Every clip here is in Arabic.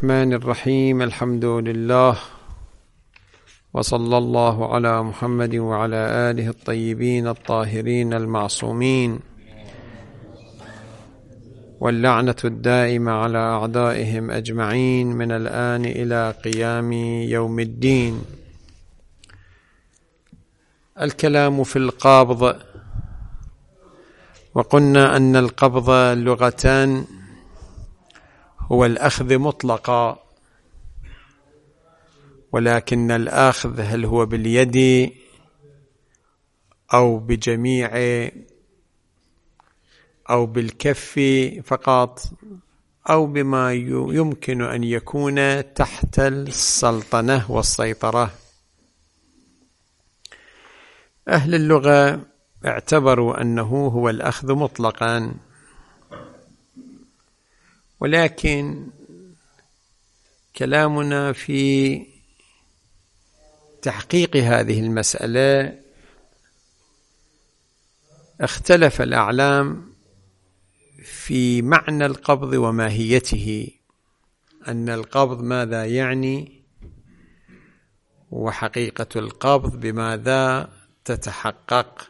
الرحمن الرحيم. الحمد لله، وصلى الله على محمد وعلى آله الطيبين الطاهرين المعصومين، واللعنة الدائمة على أعدائهم أجمعين من الآن إلى قيام يوم الدين. الكلام في القبض، وقلنا أن القبض لغة هو الأخذ مطلقا، ولكن الأخذ هل هو باليد أو بجميع أو بالكف فقط أو بما يمكن أن يكون تحت السلطنة والسيطرة. أهل اللغة اعتبروا أنه هو الأخذ مطلقا، ولكن كلامنا في تحقيق هذه المسألة اختلف الأعلام في معنى القبض وماهيته، أن القبض ماذا يعني، وحقيقة القبض بماذا تتحقق.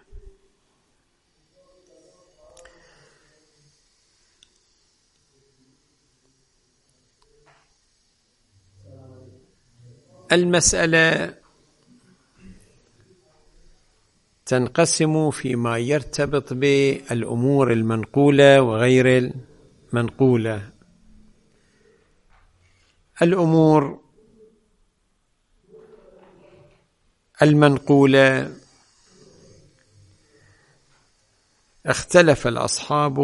المسألة تنقسم فيما يرتبط بالأمور المنقولة وغير المنقولة. الأمور المنقولة اختلف الأصحاب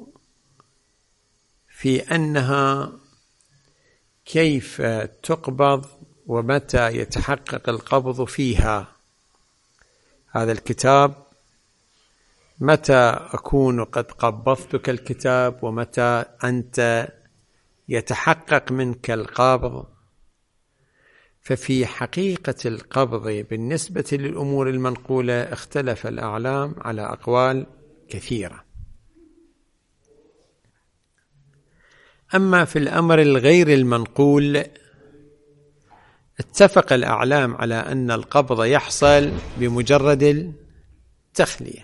في أنها كيف تقبض ومتى يتحقق القبض فيها. هذا الكتاب متى أكون قد قبضتك الكتاب، ومتى أنت يتحقق منك القبض. ففي حقيقة القبض بالنسبة للأمور المنقولة اختلف الأعلام على أقوال كثيرة. أما في الأمر الغير المنقول اتفق الأعلام على أن القبض يحصل بمجرد التخلية.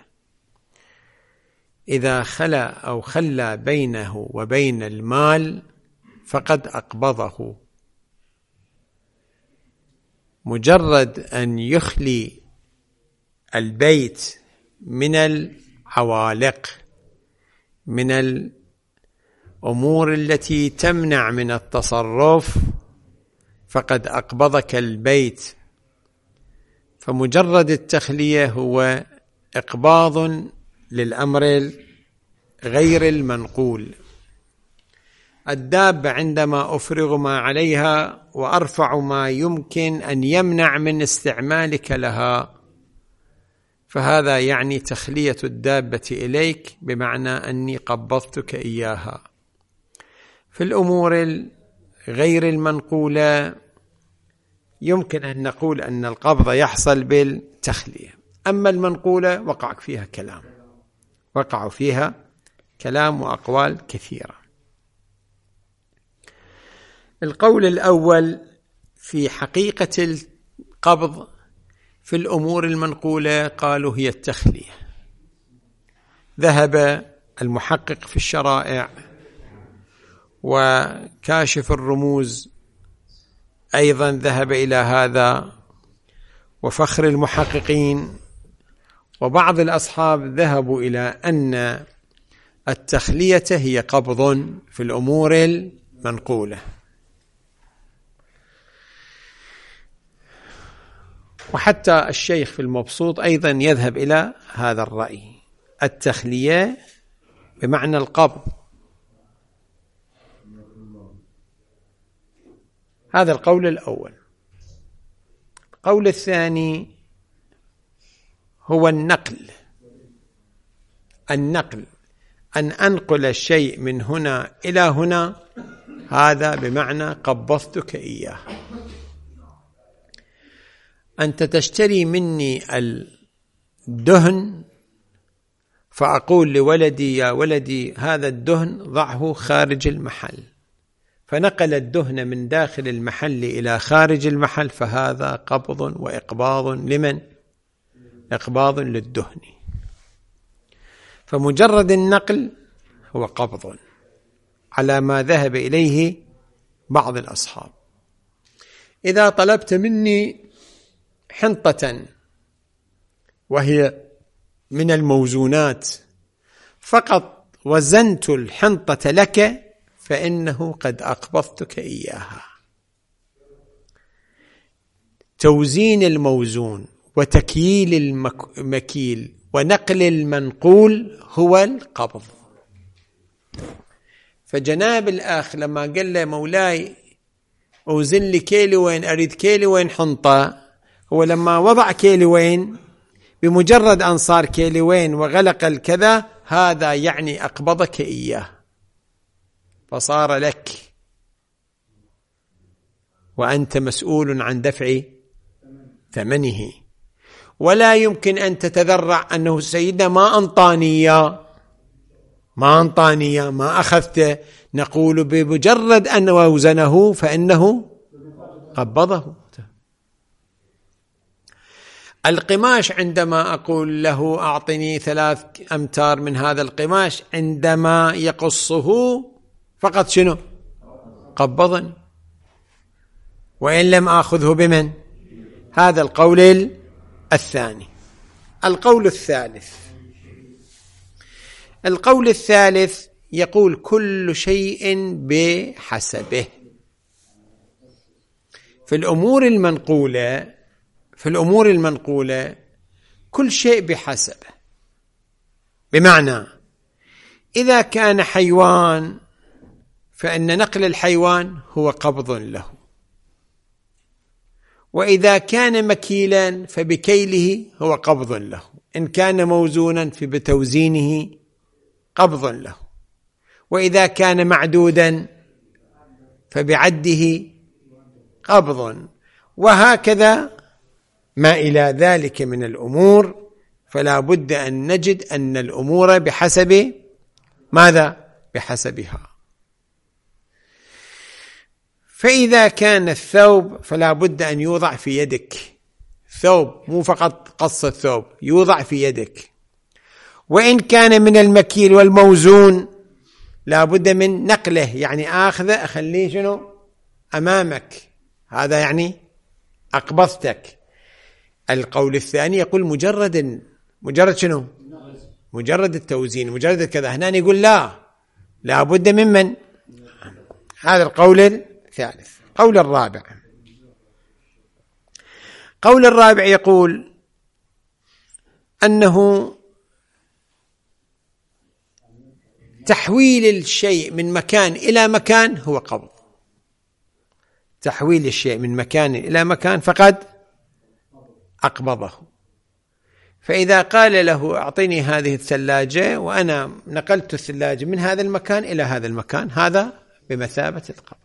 إذا خلا أو خلى بينه وبين المال فقد أقبضه. مجرد أن يخلي البيت من العوالق، من الأمور التي تمنع من التصرف، فقد أقبضك البيت. فمجرد التخلية هو إقباض للأمر غير المنقول. الدابة عندما أفرغ ما عليها وأرفع ما يمكن أن يمنع من استعمالك لها، فهذا يعني تخلية الدابة إليك، بمعنى أني قبضتك إياها. في الأمور غير المنقولة يمكن أن نقول أن القبض يحصل بالتخلية. أما المنقولة وقع فيها كلام وأقوال كثيرة. القول الأول في حقيقة القبض في الأمور المنقولة قالوا هي التخلية. ذهب المحقق في الشرائع وكاشف الرموز أيضا ذهب إلى هذا، وفخر المحققين وبعض الأصحاب ذهبوا إلى أن التخلية هي قبض في الأمور المنقولة. وحتى الشيخ في المبسوط أيضا يذهب إلى هذا الرأي، التخلية بمعنى القبض. هذا القول الأول. القول الثاني هو النقل. أن أنقل الشيء من هنا إلى هنا، هذا بمعنى قبضتك إياه. أنت تشتري مني الدهن، فأقول لولدي يا ولدي هذا الدهن ضعه خارج المحل، فنقل الدهن من داخل المحل إلى خارج المحل، فهذا قبض وإقباض لمن؟ إقباض للدهن. فمجرد النقل هو قبض على ما ذهب إليه بعض الأصحاب. إذا طلبت مني حنطة وهي من الموزونات فقط وزنت الحنطة لك، فإنه قد أقبضتك إياها. توزين الموزون وتكييل المكيل ونقل المنقول هو القبض. فجناب الأخ لما قال له مولاي أوزن لي كيلوين، أريد كيلوين حنطة، هو لما وضع كيلوين بمجرد أن صار كيلوين وغلق الكذا، هذا يعني أقبضك إياه فصار لك، وأنت مسؤول عن دفع ثمنه. ولا يمكن أن تتذرع أنه سيدنا ما أنطاني ما أخذته. نقول بمجرد أن وزنه فإنه قبضه. القماش عندما أقول له أعطني 3 أمتار من هذا القماش، عندما يقصه فقط شنو؟ قبضني. وإن لم أخذه بمن؟ هذا القول الثاني. القول الثالث يقول كل شيء بحسبه. في الأمور المنقولة كل شيء بحسبه، بمعنى إذا كان حيوان فإن نقل الحيوان هو قبض له، وإذا كان مكيلا فبكيله هو قبض له، إن كان موزونا فبتوزينه قبض له، وإذا كان معدودا فبعده قبض، وهكذا ما إلى ذلك من الأمور. فلا بد أن نجد أن الأمور بحسب ماذا؟ بحسبها. فإذا كان الثوب فلا بد أن يوضع في يدك، ثوب مو فقط قص الثوب، يوضع في يدك. وإن كان من المكيل والموزون لا بد من نقله، يعني أخليه شنو؟ أمامك، هذا يعني أقبضتك. القول الثاني يقول مجرد شنو؟ مجرد التوزين، مجرد كذا. هنا يقول لا بد من هذا القول الثالث. قول الرابع يقول أنه تحويل الشيء من مكان إلى مكان هو قبض. تحويل الشيء من مكان إلى مكان فقد أقبضه. فإذا قال له أعطيني هذه الثلاجة وأنا نقلت الثلاجة من هذا المكان إلى هذا المكان، هذا بمثابة القبض.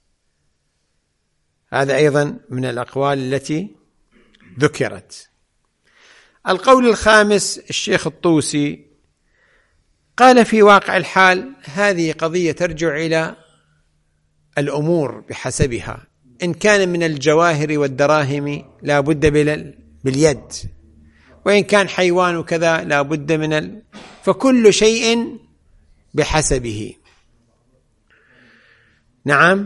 هذا أيضا من الأقوال التي ذكرت. القول الخامس الشيخ الطوسي قال في واقع الحال هذه قضية ترجع إلى الأمور بحسبها. إن كان من الجواهر والدراهم لا بد باليد، وإن كان حيوان وكذا لا بد فكل شيء بحسبه. نعم.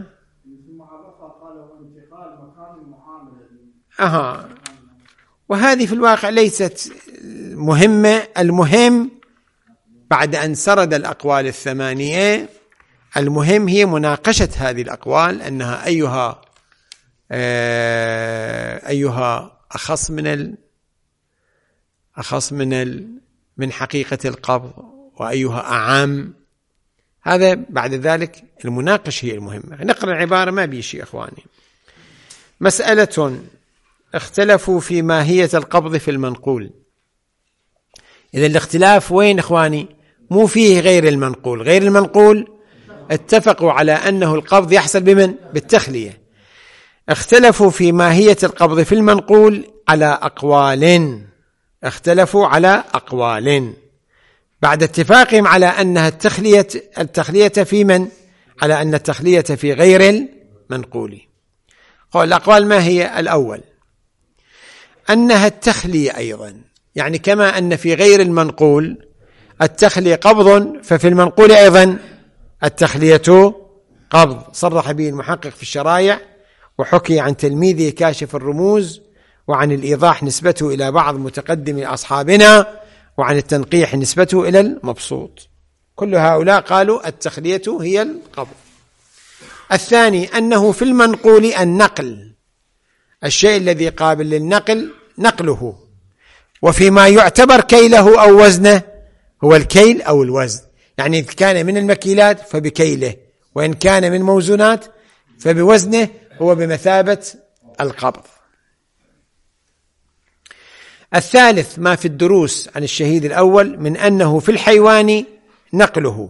وهذه في الواقع ليست مهمة. المهم بعد أن سرد الأقوال الثمانية، المهم هي مناقشة هذه الأقوال، أنها أيها أخص من حقيقة القبض، وأيها أعم. هذا بعد ذلك المناقشة هي المهمة. نقرأ العبارة ما بيشي إخواني. مسألة اختلفوا في ماهية القبض في المنقول. إذا الاختلاف وين إخواني؟ مو فيه غير المنقول اتفقوا على أنه القبض يحصل بالتخلية. اختلفوا في ماهية القبض في المنقول على أقوال. اختلفوا على أقوال بعد اتفاقهم على أنها التخلية في من؟ على أن التخلية في غير المنقول. الأقوال ما هي؟ الأول أنها التخلية أيضا، يعني كما أن في غير المنقول التخلية قبض، ففي المنقول أيضا التخلية قبض، صرح به المحقق في الشرائع، وحكي عن تلميذه كاشف الرموز، وعن الإيضاح نسبته إلى بعض متقدم أصحابنا، وعن التنقيح نسبته إلى المبسوط. كل هؤلاء قالوا التخلية هي القبض. الثاني أنه في المنقول النقل، الشيء الذي قابل للنقل نقله، وفيما يعتبر كيله أو وزنه هو الكيل أو الوزن، يعني إن كان من المكيلات فبكيله، وإن كان من موزونات فبوزنه، هو بمثابة القبض. الثالث ما في الدروس عن الشهيد الأول من أنه في الحيوان نقله،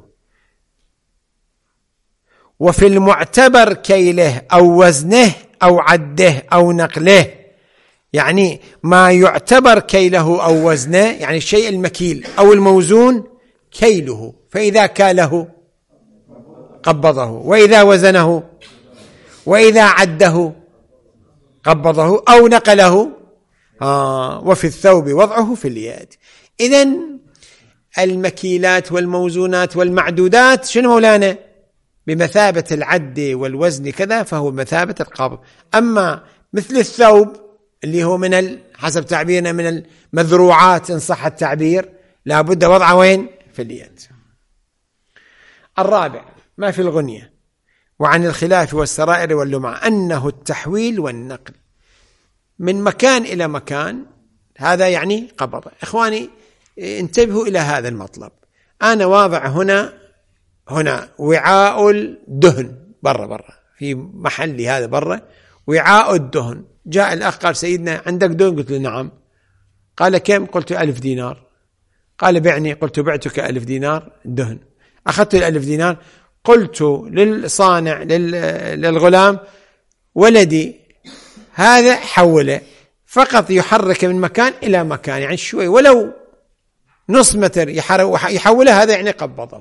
وفي المعتبر كيله أو وزنه أو عده أو نقله، يعني ما يعتبر كيله أو وزنه يعني الشيء المكيل أو الموزون كيله، فإذا كاله قبضه، وإذا وزنه وإذا عده قبضه أو نقله. وفي الثوب وضعه في اليد. إذن المكيلات والموزونات والمعدودات شنو مولانا؟ بمثابة العد والوزن كذا، فهو بمثابة القبض. أما مثل الثوب اللي هو من حسب تعبيرنا من المذروعات إن صح التعبير، لابد وضعه وين؟ في اليد. الرابع ما في الغنية وعن الخلاف والسرائر واللمع أنه التحويل والنقل من مكان إلى مكان، هذا يعني قبض. إخواني انتبهوا إلى هذا المطلب. أنا واضع هنا وعاء الدهن برا في محلي هذا برا، وعاء الدهن. جاء الأخ قال سيدنا عندك دهن؟ قلت له نعم. قال كم؟ قلت 1000 دينار. قال بعني. قلت بعتك 1000 دينار دهن. أخذت 1000 دينار، قلت للصانع للغلام ولدي هذا حوله، فقط يحرك من مكان إلى مكان، يعني شوي ولو نص متر يحوله، هذا يعني قبضه.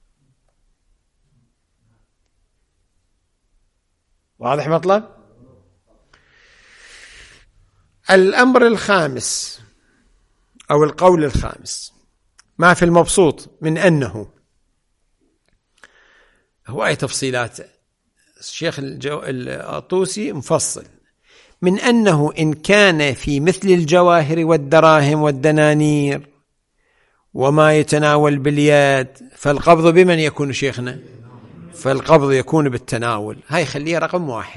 واضح مطلب؟ الأمر الخامس أو القول الخامس ما في المبسوط من أنه هو أي تفصيلات الشيخ الطوسي مفصل، من أنه إن كان في مثل الجواهر والدراهم والدنانير وما يتناول باليد فالقبض بمن يكون شيخنا؟ فالقبض يكون بالتناول. هاي خليها رقم 1.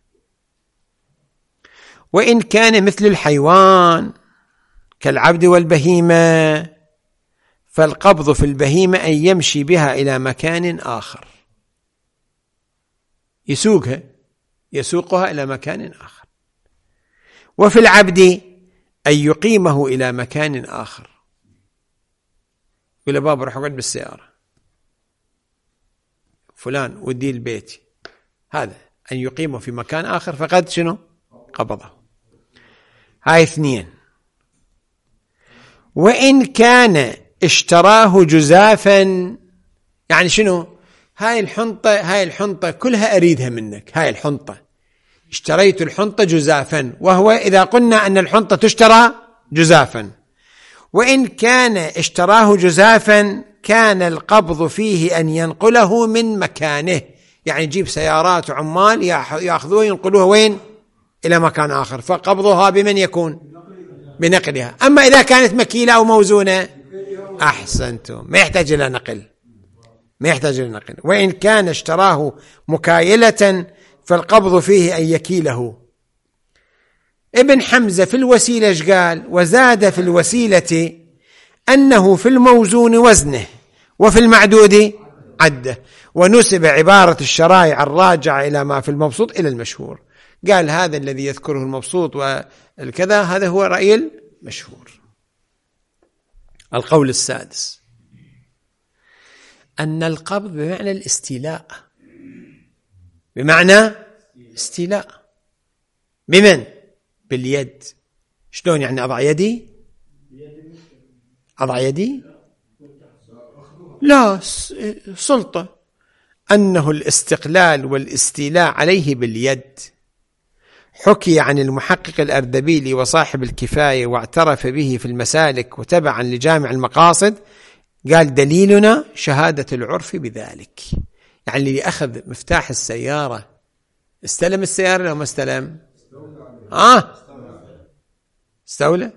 وإن كان مثل الحيوان كالعبد والبهيمة فالقبض في البهيمة أن يمشي بها إلى مكان آخر، يسوقها إلى مكان آخر. وفي العبد أن يقيمه إلى مكان آخر. يقول بابا روح اقعد بالسيارة، فلان ودي البيت، هذا أن يقيمه في مكان آخر فقد شنو؟ قبضه. هاي 2. وإن كان اشتراه جزافا، يعني شنو؟ هاي الحنطة كلها أريدها منك، هاي الحنطة اشتريت الحنطة جزافا، وهو إذا قلنا أن الحنطة تشترى جزافا. وإن كان اشتراه جزافا كان القبض فيه أن ينقله من مكانه، يعني يجيب سيارات وعمال يأخذوه ينقلوه وين؟ إلى مكان آخر، فقبضها بمن يكون؟ بنقلها. أما إذا كانت مكيلة أو موزونة أحسنتم، ما يحتاج إلى نقل، ما يحتاج إلى نقل. وإن كان اشتراه مكايلة فالقبض فيه أن يكيله. ابن حمزة في الوسيلة قال وزاد في الوسيلة أنه في الموزون وزنه وفي المعدود عده، ونسب عبارة الشرائع الراجعة إلى ما في المبسوط إلى المشهور. قال هذا الذي يذكره المبسوط والكذا هذا هو رأي المشهور. القول السادس أن القبض بمعنى الاستيلاء، بمعنى استيلاء. بمن؟ باليد. شلون يعني أضع يدي؟ أضع يدي؟ لا، سلطة أنه الاستقلال والاستيلاء عليه باليد. حكي عن المحقق الأردبيلي وصاحب الكفاية واعترف به في المسالك وتبعا لجامع المقاصد، قال دليلنا شهادة العرف بذلك. يعني اللي أخذ مفتاح السيارة استلم السيارة لو ما استلم؟ استولى.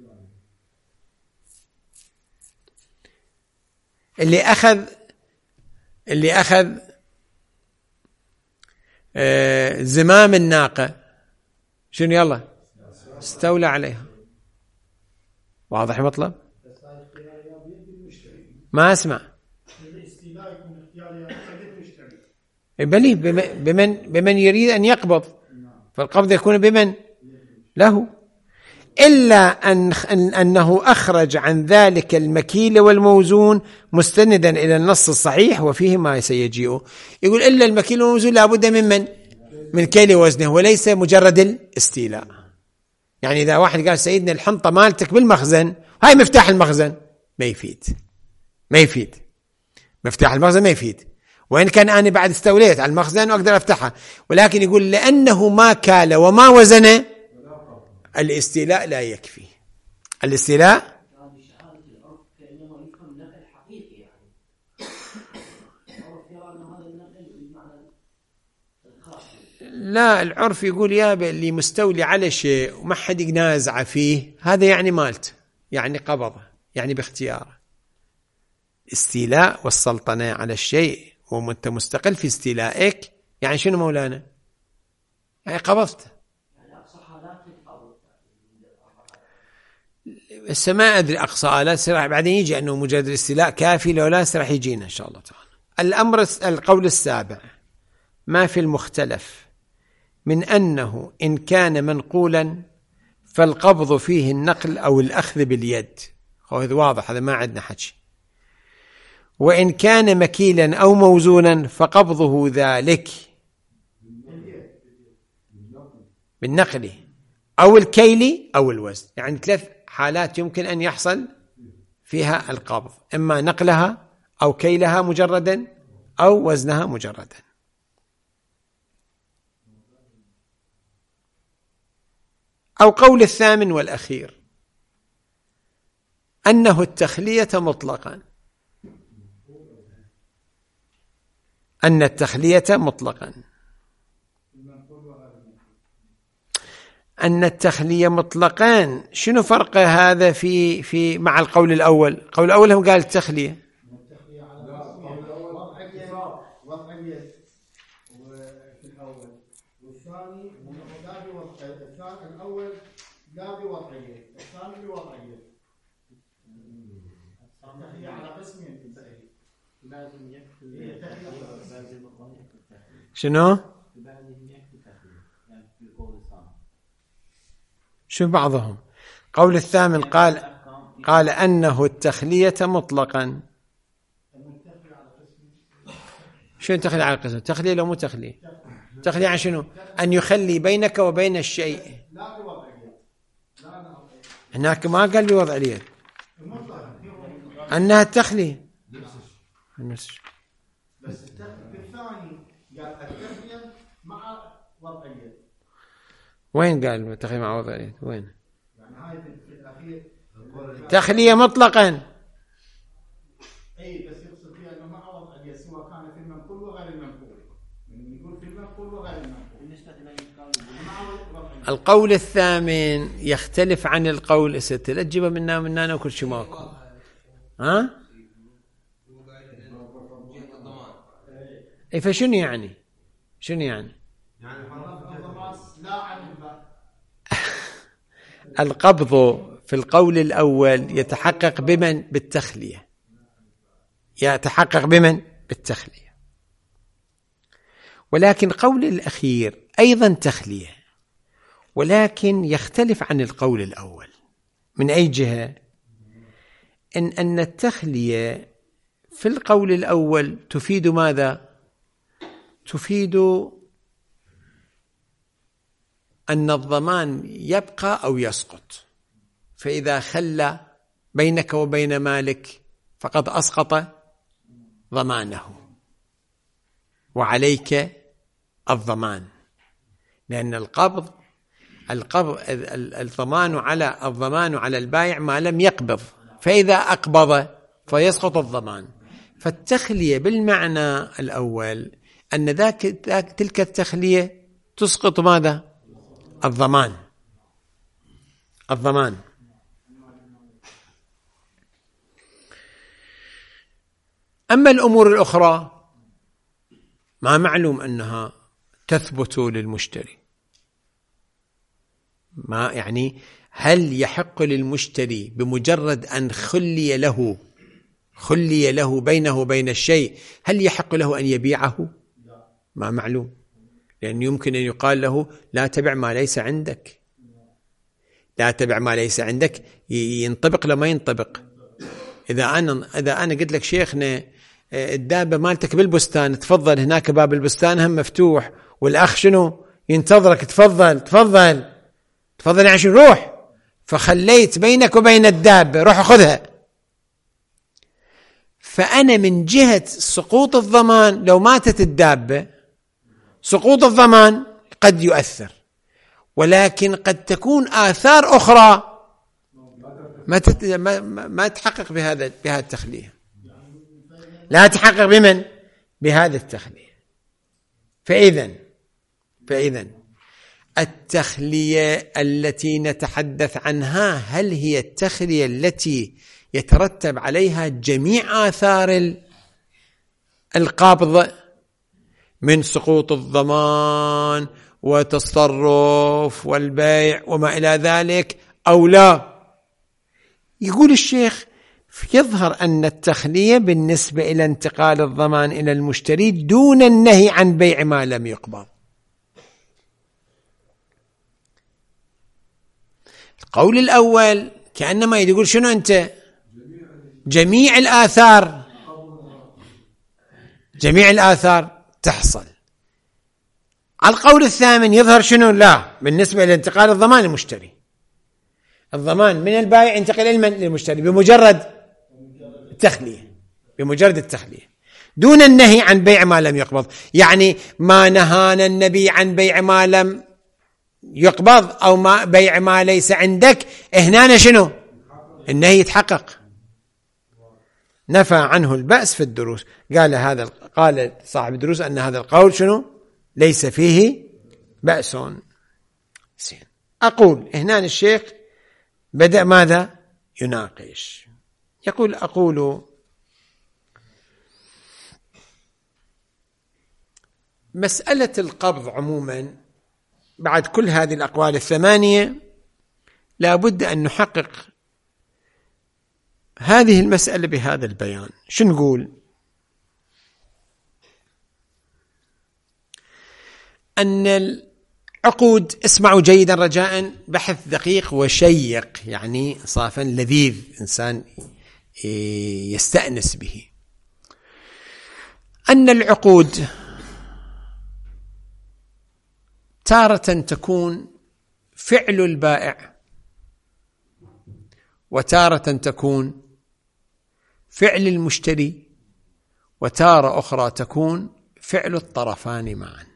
اللي أخذ زمام الناقة شنو؟ يلا استولى عليها. واضح مطلب؟ ما أسمع. بلي بمن يريد أن يقبض، فالقبض يكون بمن له، إلا أنه أخرج عن ذلك المكيل والموزون مستندا إلى النص الصحيح وفيه ما سيجيء. يقول إلا المكيل والموزون لابد من كيل وزنه وليس مجرد الاستيلاء. يعني إذا واحد قال سيدنا الحنطة مالتك بالمخزن، هاي مفتاح المخزن، ما يفيد مفتاح المخزن ما يفيد، وإن كان أنا بعد استوليت على المخزن وأقدر أفتحها، ولكن يقول لأنه ما كال وما وزن الاستيلاء لا يكفي. الاستيلاء لا، العرف يقول يا اللي مستولي على شيء وما حد ينازع فيه، هذا يعني مالت، يعني قبضه، يعني باختياره. استيلاء والسلطنة على الشيء وانت مستقل في استيلائك، يعني شنو مولانا؟ يعني قبضته. بس ما أدري أقصى آلات سراح بعدين يجي أنه مجرد الاستيلاء كافي، لو لا سراح يجينا إن شاء الله تعالى. القول السابع ما في المختلف من أنه إن كان منقولا فالقبض فيه النقل أو الأخذ باليد، هذا واضح، هذا ما عندنا حكي. وإن كان مكيلا أو موزونا فقبضه ذلك بالنقل أو الكيل أو الوزن. يعني 3 حالات يمكن أن يحصل فيها القبض، إما نقلها أو كيلها مجردا أو وزنها مجردا. أو قول الثامن والأخير أنه التخلية مطلقا، أن التخلية مطلقا، أن التخلية مطلقان. شنو فرق هذا في مع القول الأول؟ القول الأول هم قال التخلية والثاني الأول لا بوضعية، الثاني بوضعية. التخلية على قسمين، لازم يكفي. شنو؟ شو بعضهم؟ قول الثامن قال أنه التخلية مطلقا. شو التخلية على القسم؟ تخلية لو مو تخلية؟ تخلية عن شنو؟ أن يخلي بينك وبين الشيء. لا بوضعية، هناك ما قال بوضعية، أنها التخلية. بس الثاني قال التخلية مع وضعية. وين قال التخلية مع وضعية؟ وين؟ يعني هاي في الأخير تخلية مطلقا. أي بس يقصد فيها أنه مع وضعية، سواء كان في المنقول وغير المنقول. يقول في المنقول وغير المنقول. القول الثامن يختلف عن القول الست. لا تجيبها منا وكل شيء ماكو. ها؟ اي فشنو يعني؟ شنو يعني؟ القبض في القول الأول يتحقق بمن؟ بالتخلية. يتحقق بمن؟ بالتخلية. ولكن قول الأخير أيضا تخلية، ولكن يختلف عن القول الأول. من أي جهة؟ أن التخلية في القول الأول تفيد ماذا؟ تفيد أن الضمان يبقى أو يسقط، فإذا خلى بينك وبين مالك فقد أسقط ضمانه. وعليك الضمان، لأن الضمان على البائع ما لم يقبض، فإذا أقبض فيسقط الضمان. فالتخلية بالمعنى الأول أن تلك التخلية تسقط ماذا؟ الضمان. أما الأمور الأخرى ما معلوم أنها تثبت للمشتري. ما يعني هل يحق للمشتري بمجرد أن خلي له بينه وبين الشيء، هل يحق له أن يبيعه؟ ما معلوم، لأن يمكن أن يقال له لا تبع ما ليس عندك. لا تبع ما ليس عندك ينطبق لما ينطبق. إذا أنا قلت لك شيخنا الدابة مالتك بالبستان، تفضل هناك باب البستان هم مفتوح، والأخ شنو ينتظرك، تفضل عشان روح، فخليت بينك وبين الدابة، روح أخذها. فأنا من جهة سقوط الضمان لو ماتت الدابة سقوط الضمان قد يؤثر، ولكن قد تكون آثار أخرى ما تحقق بهذا التخلية، لا تحقق بمن؟ بهذا التخلية. فإذن التخلية التي نتحدث عنها هل هي التخلية التي يترتب عليها جميع آثار القبض من سقوط الضمان وتصرف والبيع وما إلى ذلك أو لا؟ يقول الشيخ يظهر أن التخلية بالنسبة إلى انتقال الضمان إلى المشتري دون النهي عن بيع ما لم يقبض. القول الأول كأنما يقول شنو أنت؟ جميع الآثار تحصل. على القول الثامن يظهر شنو؟ لا، بالنسبة لانتقال الضمان المشتري، الضمان من البائع ينتقل إلى للمشتري بمجرد التخلية دون النهي عن بيع ما لم يقبض. يعني ما نهانا النبي عن بيع ما لم يقبض أو ما بيع ما ليس عندك، هنا شنو؟ النهي يتحقق. نفى عنه البأس في الدروس. قال صاحب الدروس أن هذا القول شنو؟ ليس فيه بأس. أقول هنا الشيخ بدأ ماذا؟ يناقش. أقول مسألة القبض عموما بعد كل هذه الأقوال الثمانية لا بد أن نحقق هذه المسألة بهذا البيان. شو نقول؟ أن العقود، اسمعوا جيدا رجاء، بحث دقيق وشيق، يعني صافا لذيذ، إنسان يستأنس به. أن العقود تارة تكون فعل البائع، وتارة تكون فعل المشتري، وتارة أخرى تكون فعل الطرفان معا.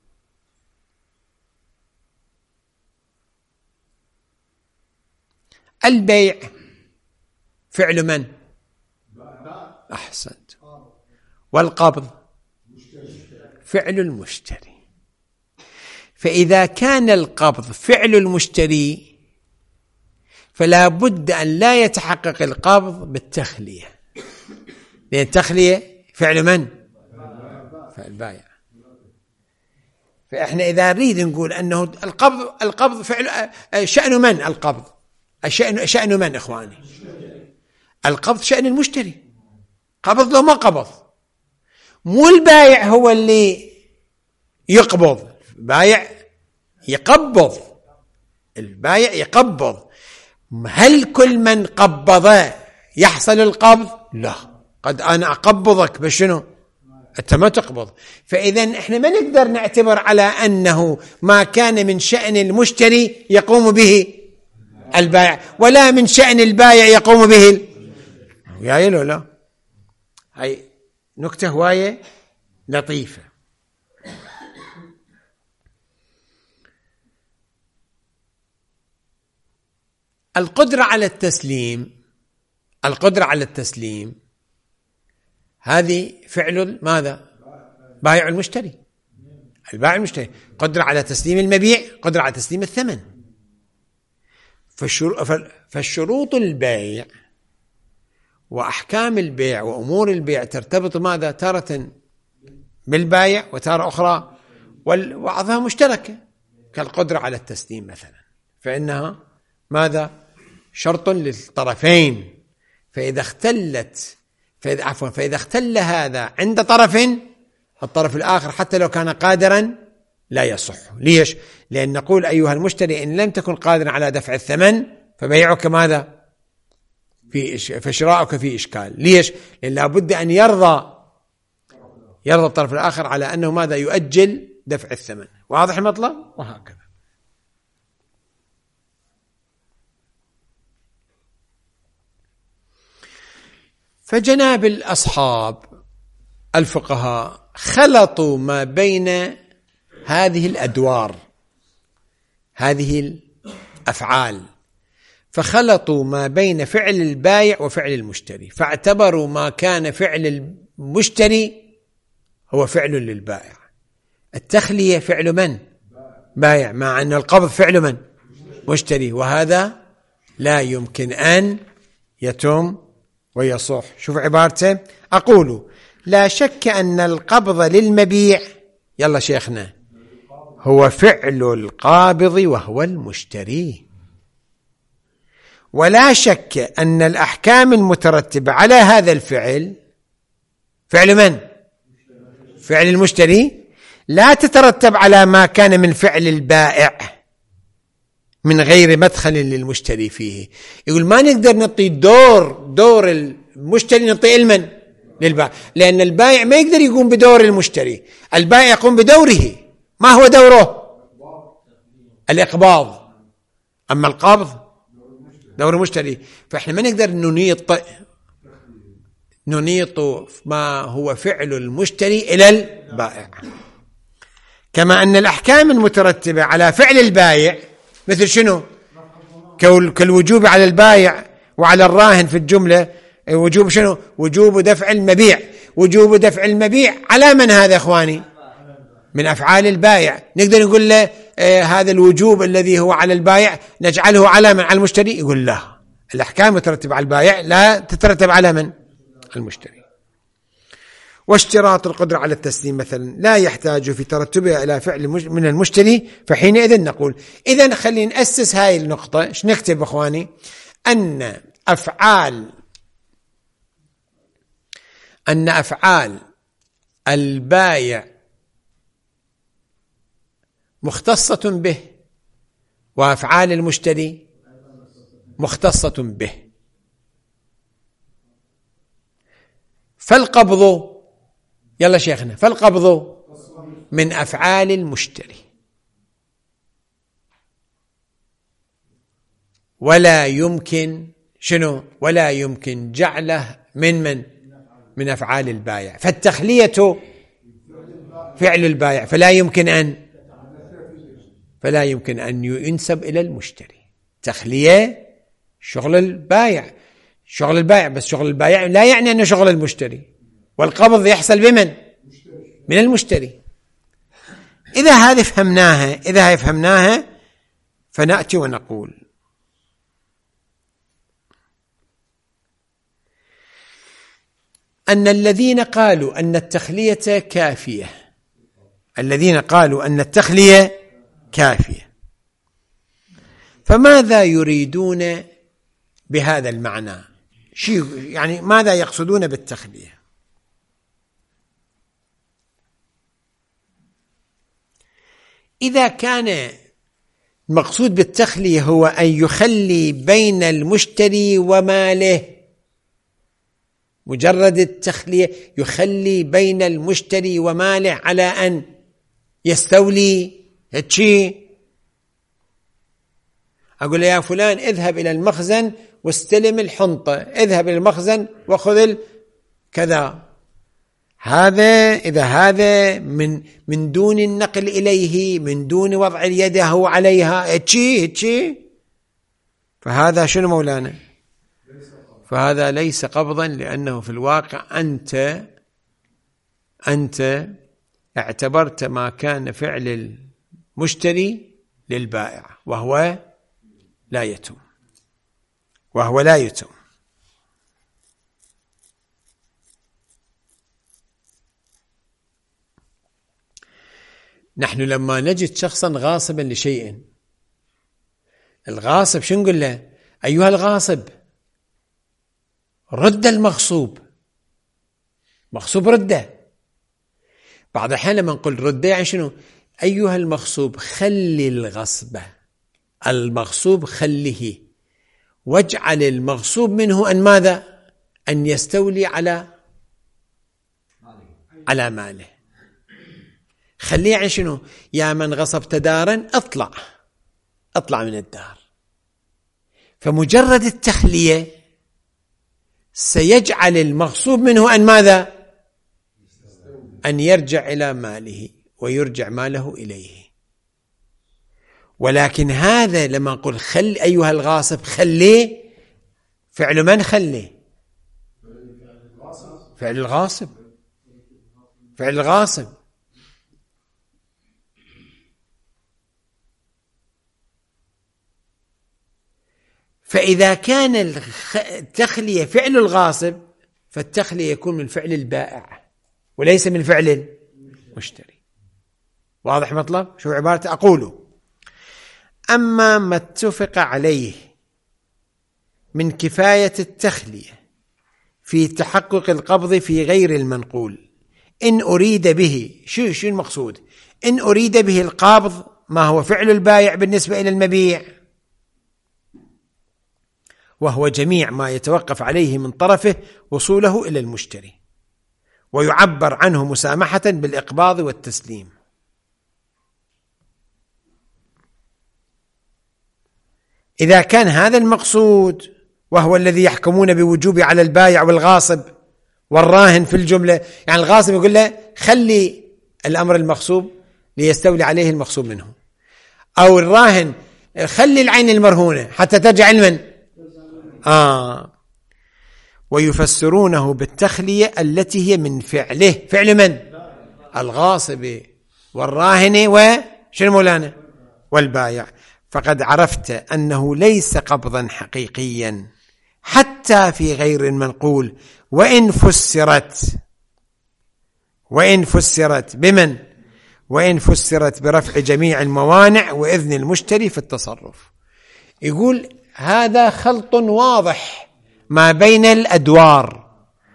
البيع فعل من؟ أحسنت. والقبض فعل المشتري. فإذا كان القبض فعل المشتري فلا بد أن لا يتحقق القبض بالتخلية، لأن التخلية فعل من؟ فعل البائع. فإحنا إذا نريد نقول أنه القبض فعل شأن من؟ القبض شأن من إخواني؟ القبض شأن المشتري، قبض لو ما قبض، مو البائع هو اللي يقبض. البائع يقبض. هل كل من قبض يحصل القبض؟ لا، قد أنا أقبضك بشنو؟ أنت ما تقبض. فإذا إحنا ما نقدر نعتبر على أنه ما كان من شأن المشتري يقوم به البائع، ولا من شأن البائع يقوم به لا. هاي نكتة هواية لطيفة. القدرة على التسليم هذه فعل ماذا؟ بائع المشتري. البائع المشتري قدرة على تسليم المبيع، قدرة على تسليم الثمن. فالشروط البيع وأحكام البيع وأمور البيع ترتبط ماذا؟ تارة بالبائع وتارة أخرى وبعضها مشتركة كالقدرة على التسليم مثلا، فإنها ماذا؟ شرط للطرفين. فإذا اختل هذا عند طرف، الطرف الآخر حتى لو كان قادرا لا يصح. ليش؟ لأن نقول أيها المشتري إن لم تكن قادرا على دفع الثمن فبيعك ماذا؟ فشراؤك في إشكال. ليش؟ لأن لابد أن يرضى الطرف الآخر على أنه ماذا؟ يؤجل دفع الثمن. واضح المطلب؟ وهكذا. فجناب الأصحاب الفقهاء خلطوا ما بين هذه الأدوار، هذه الأفعال، فخلطوا ما بين فعل البائع وفعل المشتري، فاعتبروا ما كان فعل المشتري هو فعل للبائع. التخلية فعل من؟ بائع، مع أن القبض فعل من؟ مشتري، وهذا لا يمكن أن يتم ويصح. شوف عبارته، أقول لا شك أن القبض للمبيع، يلا شيخنا، هو فعل القابض وهو المشتري، ولا شك أن الأحكام المترتبة على هذا الفعل فعل من؟ فعل المشتري، لا تترتب على ما كان من فعل البائع من غير مدخل للمشتري فيه. يقول ما نقدر نعطي دور المشتري، نعطي المن للبائع، لأن البائع ما يقدر يقوم بدور المشتري، البائع يقوم بدوره. ما هو دوره؟ الإقباض. أما القبض دور المشتري. فإحنا ما نقدر ننيط ما هو فعل المشتري إلى البائع. كما أن الأحكام المترتبة على فعل البائع مثل شنو؟ كالوجوب على البائع وعلى الراهن في الجملة. وجوب شنو؟ وجوب دفع المبيع. وجوب دفع المبيع على من هذا إخواني؟ من أفعال البائع. نقدر نقول له هذا الوجوب الذي هو على البائع نجعله على من؟ على المشتري؟ يقول لا، الأحكام مترتبة على البائع لا تترتب على من؟ المشتري. واشتراط القدرة على التسليم مثلا لا يحتاج في ترتبها إلى فعل من المشتري، فحينئذ نقول إذن خلينا نأسس هاي النقطة. ايش نكتب إخواني؟ أن أفعال البائع مختصة به، وأفعال المشتري مختصة به. فالقبض، يلا شيخنا، فالقبض من أفعال المشتري، ولا يمكن شنو؟ ولا يمكن جعله من أفعال البائع. فالتخلية فعل البائع، فلا يمكن أن ينسب إلى المشتري. تخلية شغل البائع، بس شغل البائع لا يعني أنه شغل المشتري. والقبض يحصل بمن؟ من المشتري. إذا هذه فهمناها فنأتي ونقول أن الذين قالوا أن التخلية كافية، فماذا يريدون بهذا المعنى؟ يعني ماذا يقصدون بالتخلية؟ إذا كان المقصود بالتخلية هو أن يخلي بين المشتري وماله، مجرد التخلية يخلي بين المشتري وماله على أن يستولي هالشيء. أقول يا فلان اذهب إلى المخزن واستلم الحنطة، اذهب إلى المخزن وخذ كذا. هذا من دون النقل إليه، من دون وضع يده عليها، هالشيء فهذا شنو مولانا؟ فهذا ليس قبضا، لأنه في الواقع أنت اعتبرت ما كان فعل المشتري للبائع وهو لا يتم. نحن لما نجد شخصا غاصبا لشيء، الغاصب شو نقول له؟ أيها الغاصب رد المغصوب، مغصوب رده. بعض الأحيان لما نقول رده يعني شنو؟ أيها المغصوب خلي الغصبة، المغصوب خليه، واجعل المغصوب منه أن ماذا؟ أن يستولي على ماله. خليه يعني شنو؟ يا من غصبت دارا اطلع من الدار. فمجرد التخلية سيجعل المغصوب منه أن ماذا؟ أن يرجع إلى ماله ويرجع ماله إليه. ولكن هذا لما نقول خل أيها الغاصب خليه، فعل من خليه؟ فعل الغاصب. فإذا كان التخلية فعل الغاصب فالتخلية يكون من فعل البائع وليس من فعل المشتري. واضح مطلب؟ شو عبارة أقوله؟ أما ما اتفق عليه من كفاية التخلية في تحقق القبض في غير المنقول، إن أريد به شو المقصود؟ إن أريد به القابض ما هو فعل البائع بالنسبة إلى المبيع، وهو جميع ما يتوقف عليه من طرفه وصوله إلى المشتري، ويعبر عنه مسامحة بالإقباض والتسليم. إذا كان هذا المقصود وهو الذي يحكمون بوجوب على البائع والغاصب والراهن في الجملة، يعني الغاصب يقول له خلي الأمر المغصوب ليستولي عليه المغصوب منه، أو الراهن خلي العين المرهونة حتى ترجع المن ويفسرونه بالتخلية التي هي من فعله، فعل من؟ الغاصب والراهن وشنو مولانا؟ والبائع. فقد عرفت أنه ليس قبضا حقيقيا حتى في غير المنقول، وإن فسرت بمن؟ وإن فسرت برفع جميع الموانع وإذن المشتري في التصرف. يقول هذا خلط واضح ما بين الأدوار.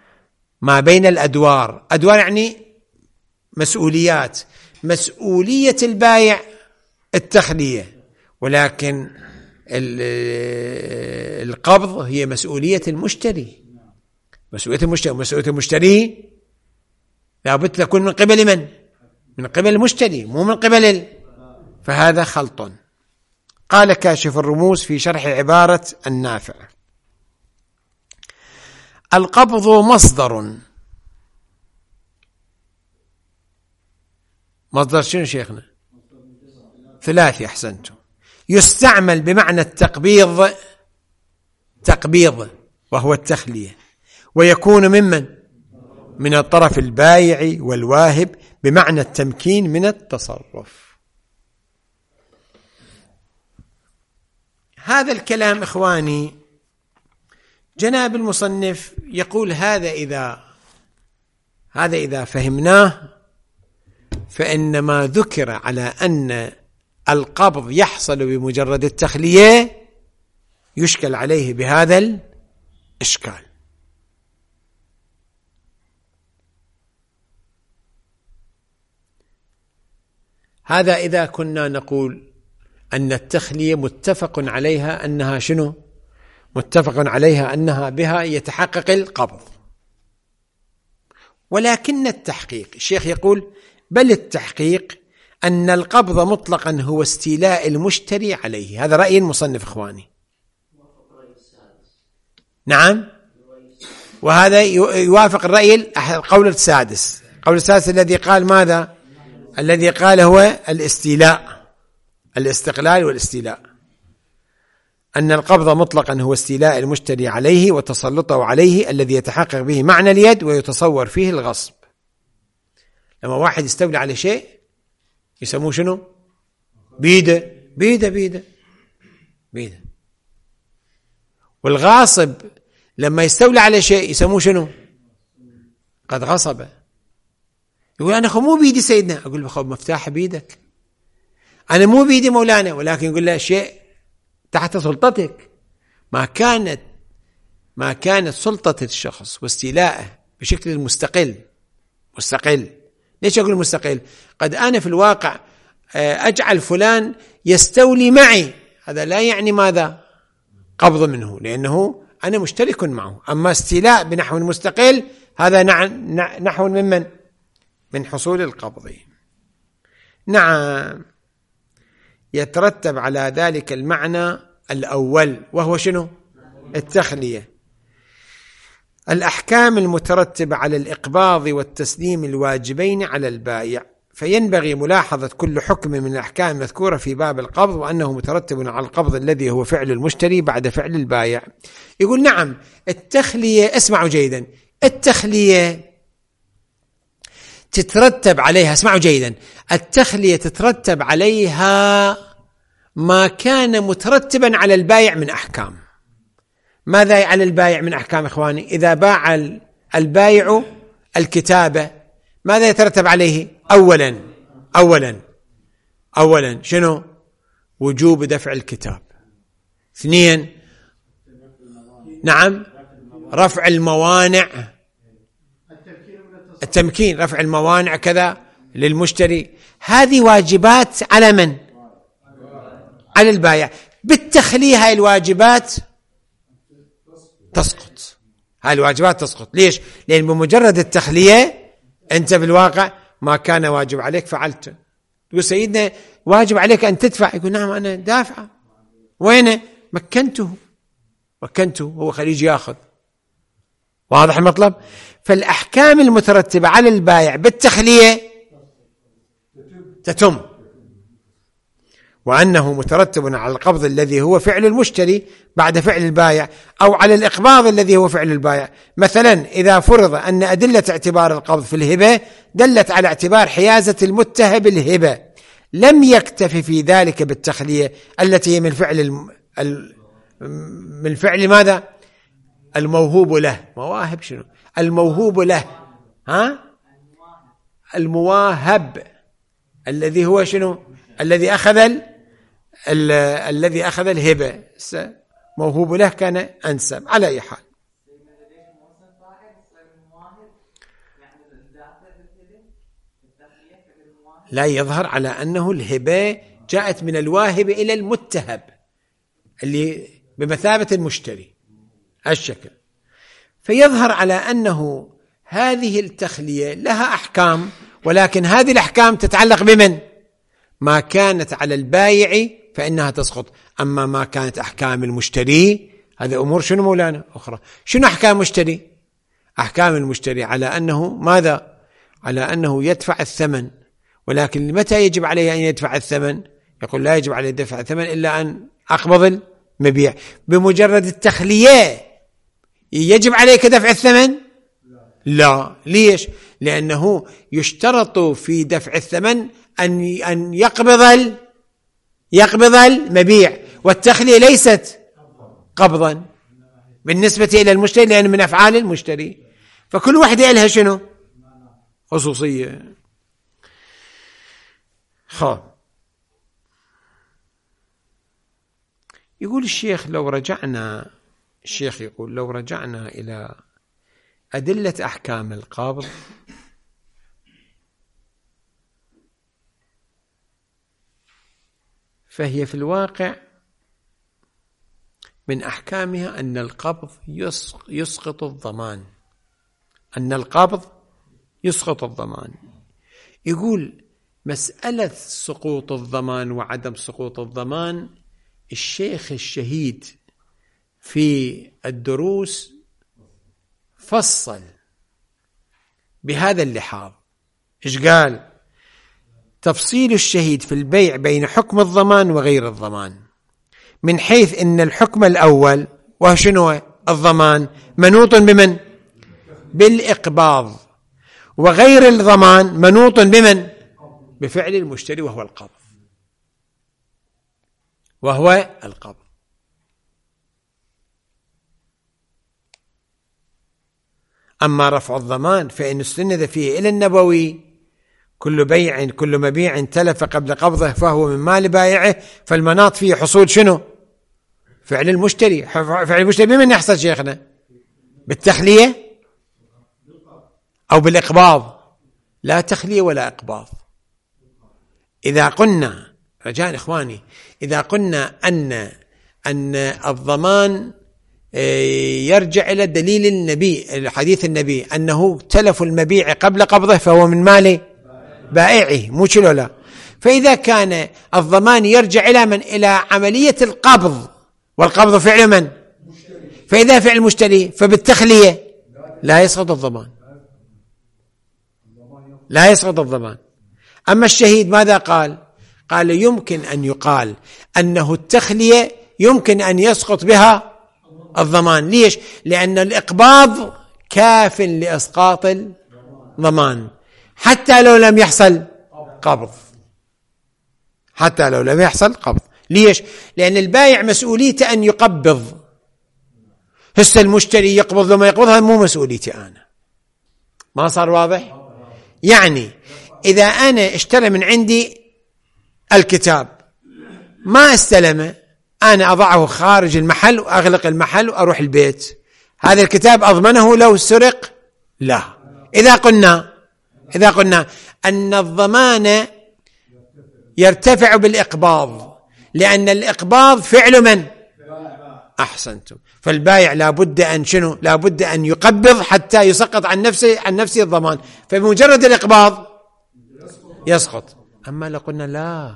أدوار يعني مسؤوليات. مسؤولية البائع التخلية، ولكن القبض هي مسؤولية المشتري. مسؤولية المشتري لابد تكون من قبل من؟ من قبل المشتري، مو من قبل فهذا خلط. قال كاشف الرموز في شرح عبارة النافع: القبض مصدر شنو شيخنا؟ ثلاثي، أحسنتم. يستعمل بمعنى التقبيض وهو التخلية، ويكون من الطرف البايع والواهب بمعنى التمكين من التصرف. هذا الكلام إخواني جناب المصنف يقول هذا إذا فهمناه فإن ما ذكر على أن القبض يحصل بمجرد التخلية يشكل عليه بهذا الإشكال. هذا إذا كنا نقول أن التخلية متفق عليها أنها شنو؟ متفق عليها أنها بها يتحقق القبض. ولكن التحقيق، الشيخ يقول بل التحقيق أن القبض مطلقا هو استيلاء المشتري عليه. هذا رأي المصنف إخواني. نعم، وهذا يوافق القول السادس. القول السادس الذي قال ماذا؟ الذي قال هو الاستيلاء، الاستقلال والاستيلاء. أن القبض مطلقا هو استيلاء المشتري عليه وتسلطه عليه الذي يتحقق به معنى اليد ويتصور فيه الغصب. لما واحد يستولي على شيء يسموه شنو؟ بيده بيده بيده بيده. والغاصب لما يستولي على شيء يسموه شنو؟ قد غصب. يقول أنا مو بيدي سيدنا، أقول له مفتاح بيدك، أنا مو بيدي مولانا، ولكن يقول له شيء تحت سلطتك. ما كانت سلطة الشخص واستيلاءه بشكل مستقل. ليش أقول مستقل؟ قد أنا في الواقع أجعل فلان يستولي معي، هذا لا يعني ماذا؟ قبض منه، لأنه أنا مشترك معه. أما استيلاء بنحو مستقل هذا نحو من حصول القبض. نعم، يترتب على ذلك المعنى الأول وهو شنو؟ التخلية. الأحكام المترتبة على الإقباض والتسليم الواجبين على البائع. فينبغي ملاحظة كل حكم من الأحكام المذكورة في باب القبض وأنه مترتب على القبض الذي هو فعل المشتري بعد فعل البائع. يقول نعم التخلية، اسمعوا جيدا، التخلية تترتب عليها، اسمعوا جيدا، التخلية تترتب عليها ما كان مترتبا على البائع من أحكام. ماذا على البائع من أحكام إخواني؟ إذا باع البائع الكتابة ماذا يترتب عليه؟ أولا شنو؟ وجوب دفع الكتاب. 2 نعم رفع الموانع، التمكين، رفع الموانع كذا للمشتري. هذه واجبات على من؟ على البائع. بالتخلية هاي الواجبات تسقط، هاي الواجبات تسقط. ليش؟ لأن بمجرد التخلية أنت بالواقع ما كان واجب عليك فعلته. تقول سيدنا واجب عليك أن تدفع، يقول نعم أنا دافع، وين؟ مكنته هو خليج ياخذ. واضح المطلب؟ فالأحكام المترتبة على البائع بالتخلية تتم، وأنه مترتب على القبض الذي هو فعل المشتري بعد فعل البائع، أو على الإقباض الذي هو فعل البائع. مثلا إذا فرض أن أدلة اعتبار القبض في الهبة دلت على اعتبار حيازة المتهب الهبة، لم يكتفي في ذلك بالتخلية التي هي من فعل ماذا؟ الموهوب له. مواهب شنو؟ الموهوب له، المواهب الذي هو شنو؟ الذي أخذ الهبة، موهوب له كان أنسب. على أي حال لا يظهر على أنه الهبة جاءت من الواهب إلى المتهب اللي بمثابة المشتري الشكل، فيظهر على أنه هذه التخلية لها أحكام، ولكن هذه الأحكام تتعلق بمن؟ ما كانت على البائع فإنها تسقط. أما ما كانت أحكام المشتري هذا أمور شنو مولانا أخرى. شنو أحكام المشتري؟ أحكام المشتري على أنه ماذا؟ على أنه يدفع الثمن، ولكن متى يجب عليه أن يدفع الثمن؟ يقول لا يجب عليه دفع الثمن إلا أن أقبض المبيع. بمجرد التخلية يجب عليك دفع الثمن؟ لا. ليش؟ لأنه يشترط في دفع الثمن أن يقبض المبيع، والتخلية ليست قبضا بالنسبة إلى المشتري لأن من أفعال المشتري، فكل واحدة لها شنو؟ خصوصية. يقول الشيخ يقول لو رجعنا إلى أدلة أحكام القبض فهي في الواقع من أحكامها أن القبض يسقط الضمان. يقول مسألة سقوط الضمان وعدم سقوط الضمان الشيخ الشهيد في الدروس فصل بهذا اللحاظ. إيش قال؟ تفصيل الشهيد في البيع بين حكم الضمان وغير الضمان من حيث أن الحكم الأول وهو شنو الضمان منوط بمن؟ بالإقباض، وغير الضمان منوط بمن؟ بفعل المشتري وهو القبض، وهو القبض. أما رفع الضمان فإن استند فيه إلى النبوي كل مبيع تلف قبل قبضه فهو من مال بائعه، فالمناط فيه حصول شنو؟ فعل المشتري. فعل المشتري بمن يحصل شيخنا؟ بالتخلية أو بالإقباض؟ لا تخلية ولا إقباض. إذا قلنا رجاء إخواني، إذا قلنا أن الضمان يرجع إلى دليل النبي، حديث النبي أنه تلف المبيع قبل قبضه فهو من مال بائعه، مو شلو لا. فإذا كان الضمان يرجع إلى من؟ إلى عملية القبض، والقبض فعل من؟ فإذا فعل المشتري فبالتخلية لا يسقط الضمان، لا يسقط الضمان. أما الشهيد ماذا قال؟ قال يمكن أن يقال أنه التخلية يمكن أن يسقط بها الضمان. ليش؟ لأن الإقباض كاف لإسقاط الضمان حتى لو لم يحصل قبض، حتى لو لم يحصل قبض. ليش؟ لأن البائع مسؤوليته أن يقبض، هسه المشتري يقبض لما يقبضها مو مسؤوليتي أنا. ما صار واضح؟ يعني إذا أنا اشترى من عندي الكتاب ما استلمه، أنا أضعه خارج المحل وأغلق المحل وأروح البيت، هذا الكتاب أضمنه لو سرق؟ لا. إذا قلنا أن الضمان يرتفع بالإقباض، لأن الإقباض فعل من؟ أحسنتم. فالبائع لابد أن شنو؟ لابد أن يقبض حتى يسقط عن نفسه الضمان، فبمجرد الإقباض يسقط. أما لو قلنا لا،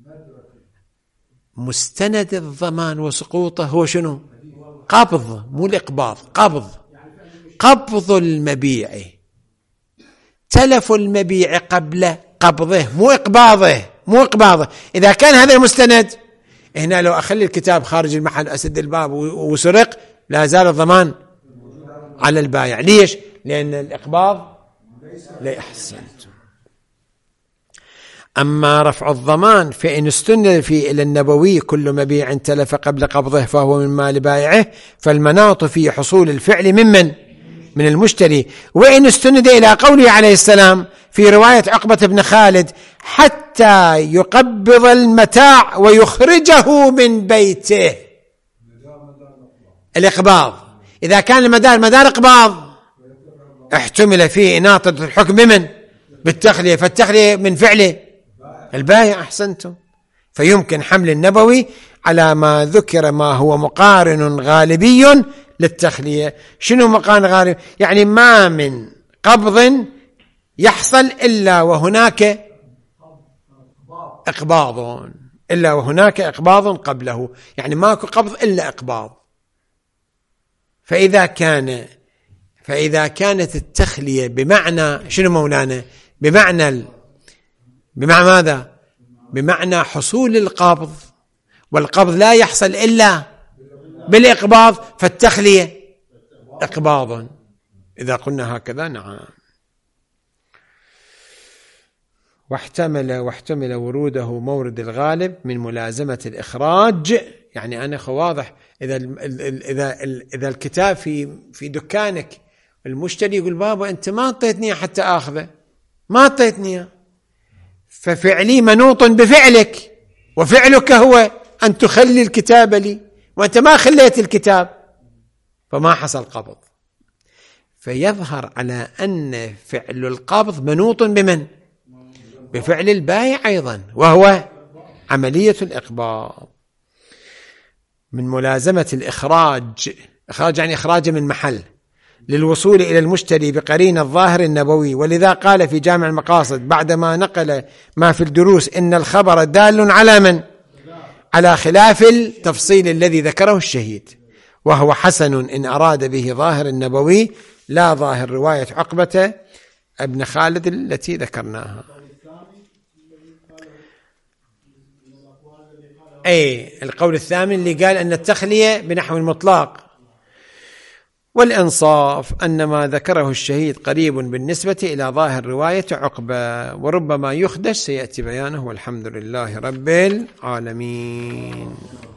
مستند الضمان وسقوطه هو شنو؟ قبض، مو الإقباض، قبض المبيع، تلف المبيع قبل قبضه مو إقباضه. إذا كان هذا المستند هنا، لو أخلي الكتاب خارج المحل أسد الباب وسرق لا زال الضمان على البائع. ليش؟ لأن الإقباض لا يحسن. أما رفع الضمان فإن استند فيه إلى النبوي كل مبيع تلف قبل قبضه فهو من مال بائعه، فالمناط في حصول الفعل من المشتري. وإن استند إلى قوله عليه السلام في رواية عقبة بن خالد حتى يقبض المتاع ويخرجه من بيته، الإقباض. إذا كان المدار إقباض احتمل فيه إناطة الحكم بمن؟ بالتخلية، فالتخلية من فعله البائع. أحسنتم. فيمكن حمل النبوي على ما ذكر ما هو مقارن غالبي للتخلية. شنو مقارن غالبي؟ يعني ما من قبض يحصل إلا وهناك إقباض قبله، يعني ماكو قبض إلا إقباض. فإذا كانت التخلية بمعنى شنو مولانا؟ بمعنى ماذا؟ بمعنى حصول القبض، والقبض لا يحصل إلا بالإقباض، فالتخلية إقباض. إذا قلنا هكذا نعم. واحتمل وروده مورد الغالب من ملازمة الإخراج. يعني أنا واضح، إذا الكتاب في دكانك المشتري يقول بابا أنت ما أعطيتني حتى آخذه، ما أعطيتني، ففعلي منوط بفعلك، وفعلك هو أن تخلي الكتاب لي، وأنت ما خليت الكتاب، فما حصل قبض. فيظهر على أن فعل القبض منوط بمن؟ بفعل البائع أيضا، وهو عملية الإقباض. من ملازمة الإخراج يعني إخراج من محل للوصول إلى المشتري بقرين الظاهر النبوي. ولذا قال في جامع المقاصد بعدما نقل ما في الدروس إن الخبر دال على من؟ على خلاف التفصيل الذي ذكره الشهيد، وهو حسن إن أراد به ظاهر النبوي لا ظاهر رواية عقبة ابن خالد التي ذكرناها. القول الثامن اللي قال أن التخلية بنحو المطلق. والإنصاف أن ما ذكره الشهيد قريب بالنسبة إلى ظاهر رواية عقبة، وربما يخدش، سيأتي بيانه، والحمد لله رب العالمين.